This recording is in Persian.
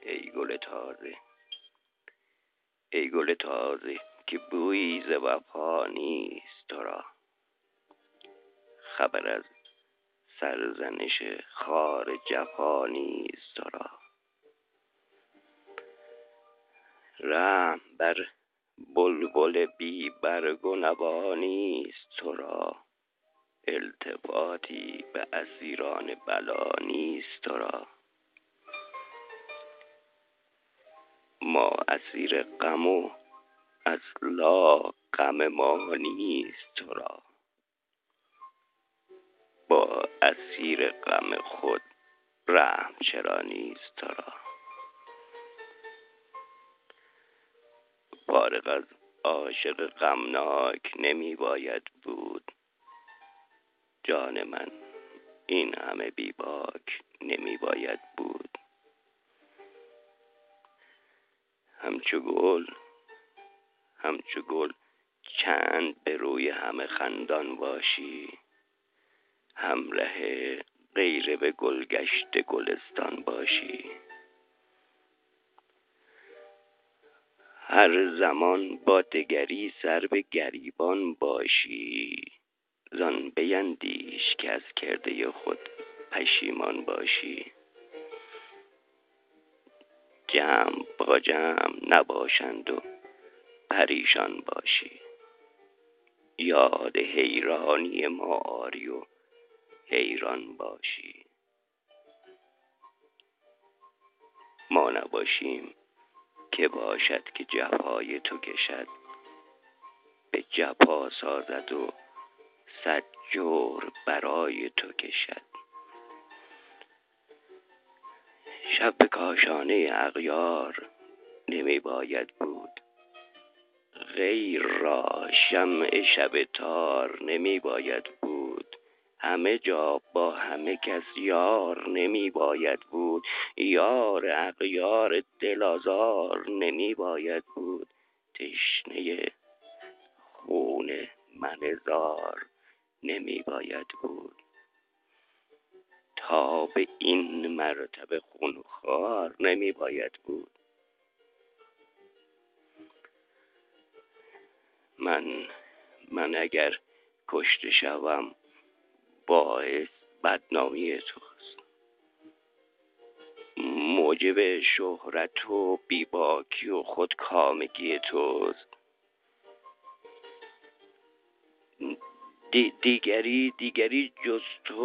ای گل تازه، ای گل تازه که بویی ز وفا نیست تو را. خبر از سرزنش خار جفا نیست تو را. رحم بر بلبل بی برگ و نوا نیست تو را. التفاتی به اسیران بلا نیست تو را. ما اسیر غم و اصلا غم ما نیست تو را. با اسیر غم خود رحم چرا نیست تو را. فارغ از عاشق غمناک نمی باید بود. جان من این همه بی باک نمی باید بود. همچو گل چند به روی همه خندان باشی. همره غیر به گلگشت گلستان باشی. هر زمان با دگری سر به گریبان باشی. زان بیندیش که از کرده خود پشیمان باشی. جمع با جمع نباشند و پریشان باشی. یاد حیرانی ما آری و حیران باشی. ما نباشیم که باشد که جفای تو کشد. به جفا سازد و صد جور برای تو کشد. شب به کاشانه اغیار نمی باید بود. غیر را شمع شب تار نمی باید بود. همه جا با همه کس یار نمی باید بود. یار اغیار دل آزار نمی باید بود. تشنه خون من زار نمی باید بود. تا به این مرتبه خونخوار نمی باید بود. من اگر کشته شوم باعث بدنامی توست. موجب شهرت و بیباکی و خودکامگی توست. دیگری جز تو